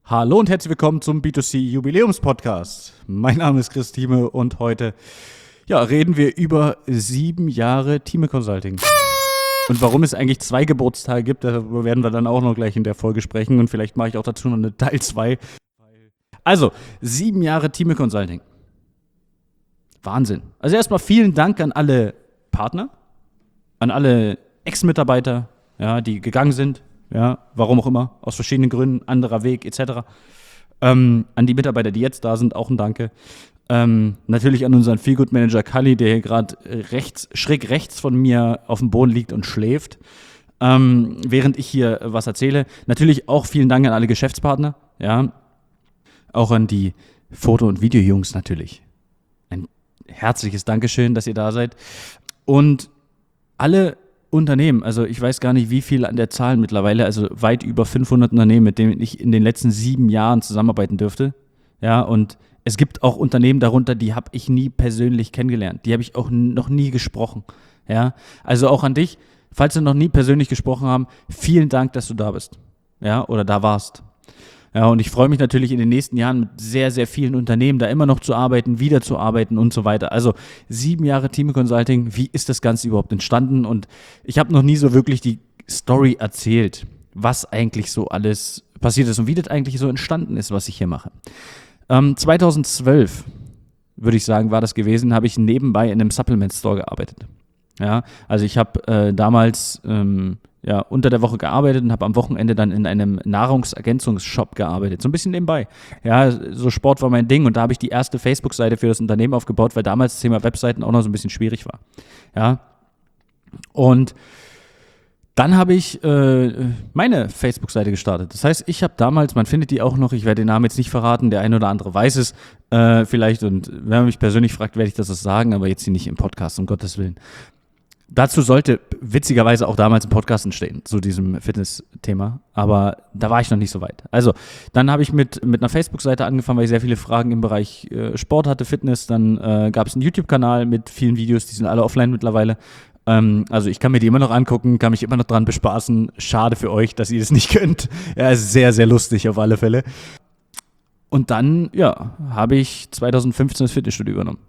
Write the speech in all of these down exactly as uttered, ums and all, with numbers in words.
Hallo und herzlich willkommen zum B zwei C Jubiläums-Podcast. Mein Name ist Chris Thieme und heute ja, reden wir über sieben Jahre Thieme Consulting. Und warum es eigentlich zwei Geburtstage gibt, darüber werden wir dann auch noch gleich in der Folge sprechen und vielleicht mache ich auch dazu noch eine Teil zwei. Also, sieben Jahre Thieme Consulting. Wahnsinn. Also erstmal vielen Dank an alle Partner, an alle Ex-Mitarbeiter, ja, die gegangen sind. Ja, warum auch immer, aus verschiedenen Gründen, anderer Weg et cetera. Ähm, an die Mitarbeiter, die jetzt da sind, auch ein Danke. Ähm, natürlich an unseren Feelgood-Manager Kalli, der hier gerade rechts, schräg rechts von mir auf dem Boden liegt und schläft, ähm, während ich hier was erzähle. Natürlich auch vielen Dank an alle Geschäftspartner, ja, auch an die Foto- und Videojungs natürlich. Ein herzliches Dankeschön, dass ihr da seid. Und alle Unternehmen, also ich weiß gar nicht, wie viel an der Zahl mittlerweile, also weit über fünfhundert Unternehmen, mit denen ich in den letzten sieben Jahren zusammenarbeiten dürfte. Ja, und es gibt auch Unternehmen darunter, die habe ich nie persönlich kennengelernt. Die habe ich auch noch nie gesprochen. Ja, also auch an dich, falls wir noch nie persönlich gesprochen haben, vielen Dank, dass du da bist. Ja, oder da warst. Ja, und ich freue mich natürlich in den nächsten Jahren mit sehr, sehr vielen Unternehmen da immer noch zu arbeiten, wieder zu arbeiten und so weiter. Also sieben Jahre Thieme Consulting, wie ist das Ganze überhaupt entstanden? Und ich habe noch nie so wirklich die Story erzählt, was eigentlich so alles passiert ist und wie das eigentlich so entstanden ist, was ich hier mache. Ähm, zweitausendzwölf, würde ich sagen, war das gewesen, habe ich nebenbei in einem Supplement Store gearbeitet. Ja, also ich habe äh, damals ähm, ja, unter der Woche gearbeitet und habe am Wochenende dann in einem Nahrungsergänzungsshop gearbeitet. So ein bisschen nebenbei. Ja, so Sport war mein Ding und da habe ich die erste Facebook-Seite für das Unternehmen aufgebaut, weil damals das Thema Webseiten auch noch so ein bisschen schwierig war. Ja, und dann habe ich äh, meine Facebook-Seite gestartet. Das heißt, ich habe damals, man findet die auch noch, ich werde den Namen jetzt nicht verraten, der eine oder andere weiß es äh, vielleicht und wenn man mich persönlich fragt, werde ich das sagen, aber jetzt hier nicht im Podcast, um Gottes Willen. Dazu sollte witzigerweise auch damals ein Podcast entstehen, zu diesem Fitness-Thema, aber da war ich noch nicht so weit. Also, dann habe ich mit, mit einer Facebook-Seite angefangen, weil ich sehr viele Fragen im Bereich äh, Sport hatte, Fitness, dann äh, gab es einen YouTube-Kanal mit vielen Videos, die sind alle offline mittlerweile. Ähm, also ich kann mir die immer noch angucken, kann mich immer noch dran bespaßen. Schade für euch, dass ihr das nicht könnt. Ja, ist sehr, sehr lustig auf alle Fälle. Und dann, ja, habe ich zweitausendfünfzehn das Fitnessstudio übernommen.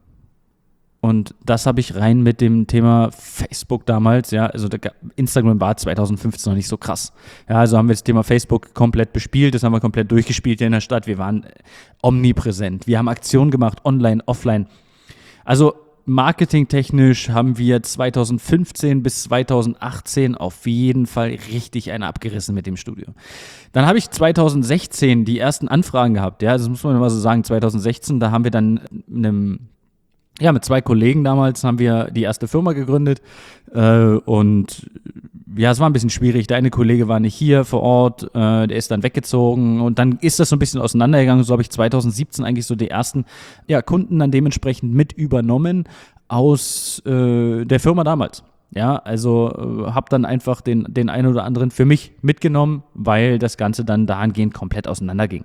Und das habe ich rein mit dem Thema Facebook damals, ja, also der, Instagram war zweitausendfünfzehn noch nicht so krass. Ja, also haben wir das Thema Facebook komplett bespielt, das haben wir komplett durchgespielt hier in der Stadt. Wir waren omnipräsent. Wir haben Aktionen gemacht, online, offline. Also marketingtechnisch haben wir zweitausendfünfzehn bis zweitausendachtzehn auf jeden Fall richtig eine abgerissen mit dem Studio. Dann habe ich zweitausendsechzehn die ersten Anfragen gehabt, ja, das muss man mal so sagen, zweitausendsechzehn, da haben wir dann einem Ja, mit zwei Kollegen damals haben wir die erste Firma gegründet äh, und ja, es war ein bisschen schwierig. Der eine Kollege war nicht hier vor Ort, äh, der ist dann weggezogen und dann ist das so ein bisschen auseinandergegangen. So habe ich zweitausendsiebzehn eigentlich so die ersten ja, Kunden dann dementsprechend mit übernommen aus äh, der Firma damals. Ja, also äh, habe dann einfach den, den einen oder anderen für mich mitgenommen, weil das Ganze dann dahingehend komplett auseinanderging.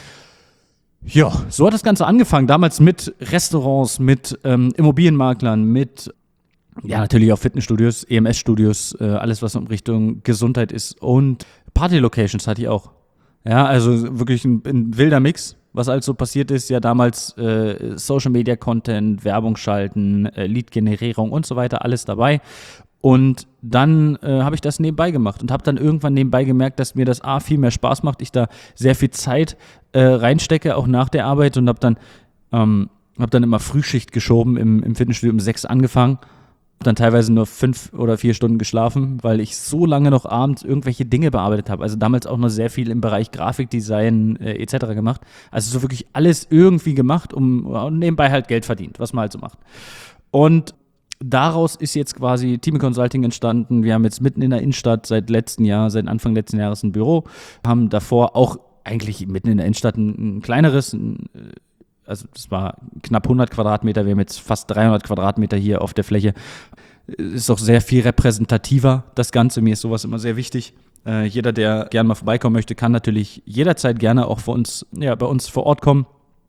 Ja, so hat das Ganze angefangen, damals mit Restaurants, mit ähm, Immobilienmaklern, mit, ja natürlich auch Fitnessstudios, E M S-Studios, äh, alles was in Richtung Gesundheit ist und Party-Locations hatte ich auch. Ja, also wirklich ein, ein wilder Mix, was also passiert ist, ja damals äh, Social-Media-Content, Werbung schalten, äh, Lead-Generierung und so weiter, alles dabei. Und dann äh, habe ich das nebenbei gemacht und habe dann irgendwann nebenbei gemerkt, dass mir das A viel mehr Spaß macht, ich da sehr viel Zeit äh, reinstecke, auch nach der Arbeit und habe dann, ähm, hab dann immer Frühschicht geschoben, im, im Fitnessstudio um sechs angefangen, habe dann teilweise nur fünf oder vier Stunden geschlafen, weil ich so lange noch abends irgendwelche Dinge bearbeitet habe. Also damals auch noch sehr viel im Bereich Grafikdesign äh, et cetera gemacht. Also so wirklich alles irgendwie gemacht, um und nebenbei halt Geld verdient, was man halt so macht. Und daraus ist jetzt quasi Thieme Consulting entstanden. Wir haben jetzt mitten in der Innenstadt seit letztem Jahr, seit Anfang letzten Jahres ein Büro, haben davor auch eigentlich mitten in der Innenstadt ein, ein kleineres, ein, also das war knapp hundert Quadratmeter, wir haben jetzt fast dreihundert Quadratmeter hier auf der Fläche. Ist auch sehr viel repräsentativer, das Ganze. Mir ist sowas immer sehr wichtig. Äh, jeder, der gerne mal vorbeikommen möchte, kann natürlich jederzeit gerne auch für uns, ja, bei uns vor Ort kommen.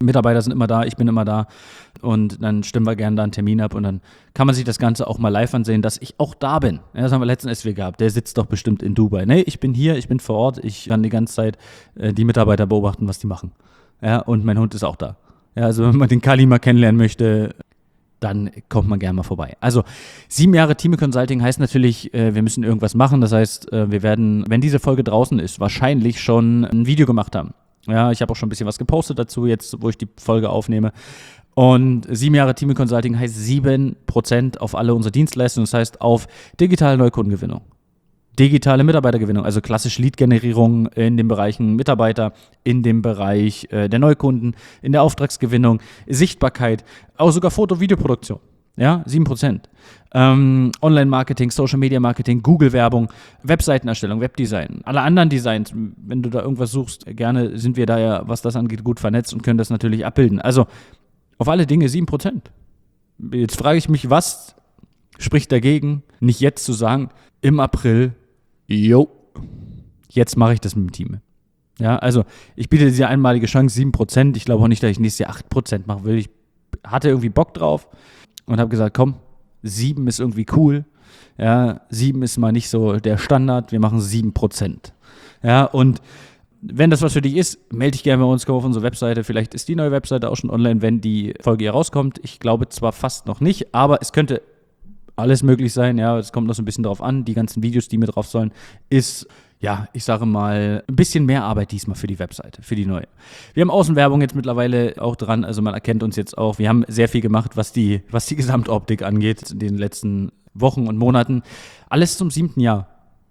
Mitarbeiter sind immer da, ich bin immer da und dann stimmen wir gerne da einen Termin ab und dann kann man sich das Ganze auch mal live ansehen, dass ich auch da bin. Ja, das haben wir letzten S W gehabt, der sitzt doch bestimmt in Dubai. Nee, ich bin hier, ich bin vor Ort, ich kann die ganze Zeit äh, die Mitarbeiter beobachten, was die machen. Ja, und mein Hund ist auch da. Ja, also wenn man den Kali mal kennenlernen möchte, dann kommt man gerne mal vorbei. Also sieben Jahre Thieme Consulting heißt natürlich, äh, wir müssen irgendwas machen. Das heißt, äh, wir werden, wenn diese Folge draußen ist, wahrscheinlich schon ein Video gemacht haben. Ja, ich habe auch schon ein bisschen was gepostet dazu, jetzt wo ich die Folge aufnehme. Und sieben Jahre Thieme Consulting heißt sieben Prozent auf alle unsere Dienstleistungen. Das heißt auf digitale Neukundengewinnung, digitale Mitarbeitergewinnung, also klassisch Lead-Generierung in den Bereichen Mitarbeiter, in dem Bereich äh, der Neukunden, in der Auftragsgewinnung, Sichtbarkeit, auch sogar Foto-Videoproduktion. Ja, sieben Prozent. Ähm, Online-Marketing, Social-Media-Marketing, Google-Werbung, Webseitenerstellung, Webdesign, alle anderen Designs, wenn du da irgendwas suchst, gerne sind wir da ja, was das angeht, gut vernetzt und können das natürlich abbilden. Also auf alle Dinge sieben Prozent. Jetzt frage ich mich, was spricht dagegen, nicht jetzt zu sagen, im April, jo, jetzt mache ich das mit dem Team. Ja, also ich biete diese einmalige Chance, sieben Prozent. Ich glaube auch nicht, dass ich nächstes Jahr acht Prozent machen will. Ich hatte irgendwie Bock drauf und habe gesagt, komm, sieben ist irgendwie cool. Ja, sieben ist mal nicht so der Standard. Wir machen sieben Prozent. Ja, und wenn das was für dich ist, melde dich gerne bei uns, komm auf unsere Webseite. Vielleicht ist die neue Webseite auch schon online, wenn die Folge hier rauskommt. Ich glaube zwar fast noch nicht, aber es könnte alles möglich sein, ja, es kommt noch so ein bisschen drauf an, die ganzen Videos, die mit drauf sollen, ist, ja, ich sage mal, ein bisschen mehr Arbeit diesmal für die Webseite, für die neue. Wir haben Außenwerbung jetzt mittlerweile auch dran, also man erkennt uns jetzt auch, wir haben sehr viel gemacht, was die, was die Gesamtoptik angeht in den letzten Wochen und Monaten. Alles zum siebten Jahr.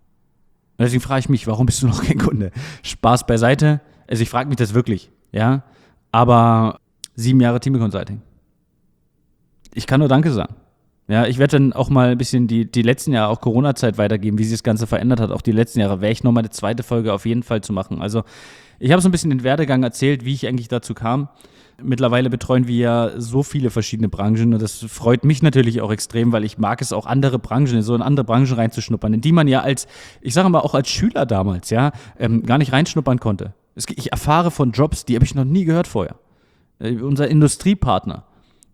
Und deswegen frage ich mich, warum bist du noch kein Kunde? Spaß beiseite, also ich frage mich das wirklich, ja, aber sieben Jahre Thieme Consulting. Ich kann nur Danke sagen. Ja, ich werde dann auch mal ein bisschen die, die letzten Jahre, auch Corona-Zeit weitergeben, wie sich das Ganze verändert hat. Auch die letzten Jahre werde ich nochmal eine zweite Folge auf jeden Fall zu machen. Also ich habe so ein bisschen den Werdegang erzählt, wie ich eigentlich dazu kam. Mittlerweile betreuen wir ja so viele verschiedene Branchen und das freut mich natürlich auch extrem, weil ich mag es auch, andere Branchen, so in andere Branchen reinzuschnuppern, in die man ja als, ich sage mal auch als Schüler damals, ja, ähm, gar nicht reinschnuppern konnte. Es, ich erfahre von Jobs, die habe ich noch nie gehört vorher. Äh, unser Industriepartner.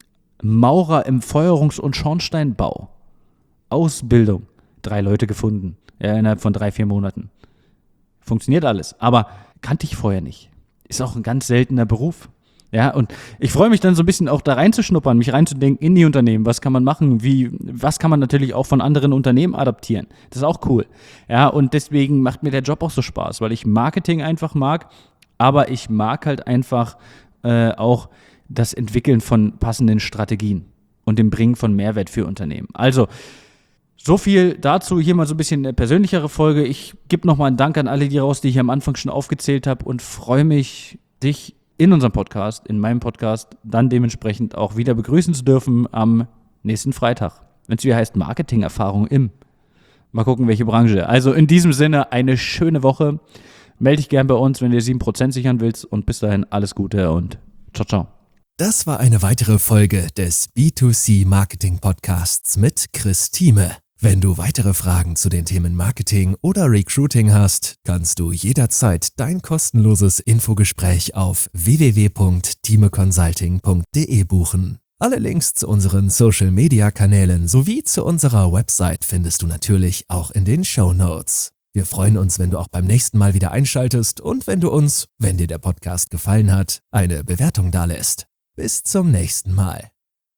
Maurer im Feuerungs- und Schornsteinbau. Ausbildung. Drei Leute gefunden. Ja, innerhalb von drei, vier Monaten. Funktioniert alles. Aber kannte ich vorher nicht. Ist auch ein ganz seltener Beruf. Ja, und ich freue mich dann so ein bisschen auch da reinzuschnuppern, mich reinzudenken in die Unternehmen. Was kann man machen? Wie, was kann man natürlich auch von anderen Unternehmen adaptieren? Das ist auch cool. Ja, und deswegen macht mir der Job auch so Spaß, weil ich Marketing einfach mag. Aber ich mag halt einfach äh, auch das Entwickeln von passenden Strategien und dem Bringen von Mehrwert für Unternehmen. Also, so viel dazu. Hier mal so ein bisschen eine persönlichere Folge. Ich gebe nochmal einen Dank an alle die raus, die ich am Anfang schon aufgezählt habe und freue mich, dich in unserem Podcast, in meinem Podcast, dann dementsprechend auch wieder begrüßen zu dürfen am nächsten Freitag. Wenn es wieder heißt Marketing-Erfahrung im. Mal gucken, welche Branche. Also in diesem Sinne eine schöne Woche. Melde dich gern bei uns, wenn du sieben Prozent sichern willst und bis dahin alles Gute und ciao, ciao. Das war eine weitere Folge des B zwei C Marketing Podcasts mit Chris Thieme. Wenn du weitere Fragen zu den Themen Marketing oder Recruiting hast, kannst du jederzeit dein kostenloses Infogespräch auf w w w punkt thieme consulting punkt d e buchen. Alle Links zu unseren Social-Media-Kanälen sowie zu unserer Website findest du natürlich auch in den Shownotes. Wir freuen uns, wenn du auch beim nächsten Mal wieder einschaltest und wenn du uns, wenn dir der Podcast gefallen hat, eine Bewertung dalässt. Bis zum nächsten Mal.